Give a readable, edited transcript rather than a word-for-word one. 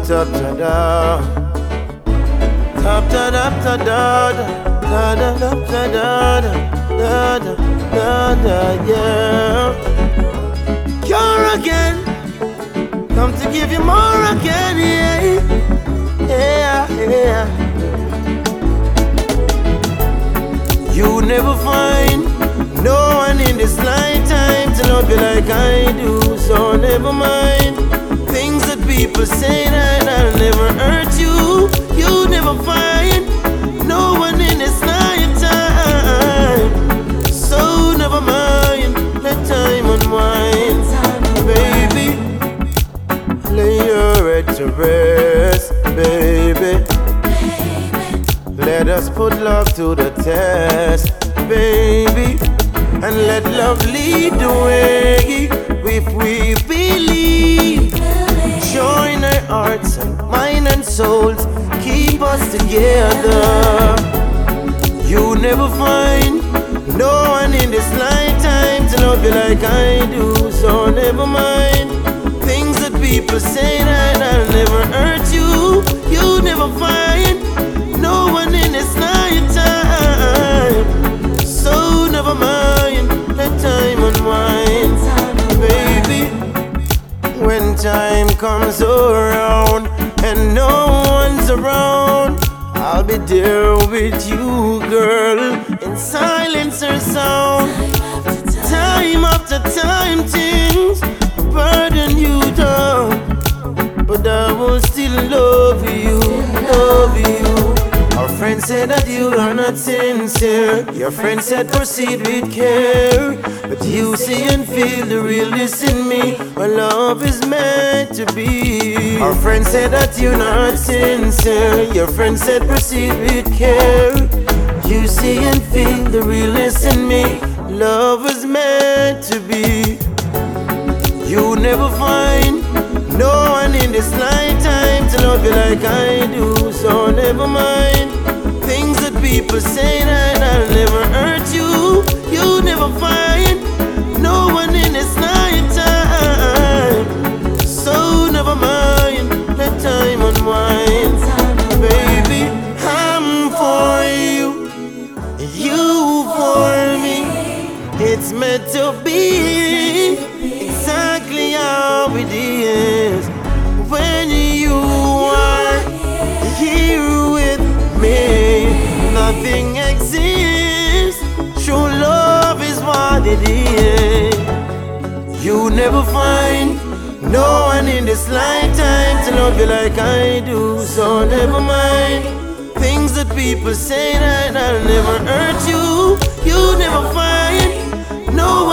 ta ta da. Tap ta da ta da da da da da da da da da da, yeah. You're again, come to give you more again, yeah, yeah, yeah. You never find no one in this lifetime to love you like I do, so never mind things that people say that I'll never hurt you. You never find no one in this lifetime, so never mind, let time unwind. Baby, lay your head to rest, baby. Let us put love to the test, baby, and let love lead the way. If we believe, join our hearts and mind and souls, keep us together. You never find no one in this lifetime to love you like I do, so never mind things that people say that I'll never hurt you. You never find no one in this lifetime, so never mind, let time unwind. Baby, when time comes around and no one's around, I'll be there with you, girl, in silence or sound. Time after time things burden you down, but I will still love you, love you. Our friend said that you are not sincere. Your friend said proceed with care, but you see and feel the realness in me. Our love is meant to be. Our friend said that you're not sincere. Your friend said proceed with care. You see and feel the realness in me. Love is meant to be. You never find no one in this lifetime to love you like I do, so never mind things that people say that I'll never hurt you. You never find no one in this lifetime, so never mind, let time unwind. Baby, I'm for you, you for me. It's meant to be exactly how it is when you are here with me. Nothing exists, true love is what it is. You never find no one in this lifetime to love you like I do, so never mind things that people say that I'll never hurt you. You never find no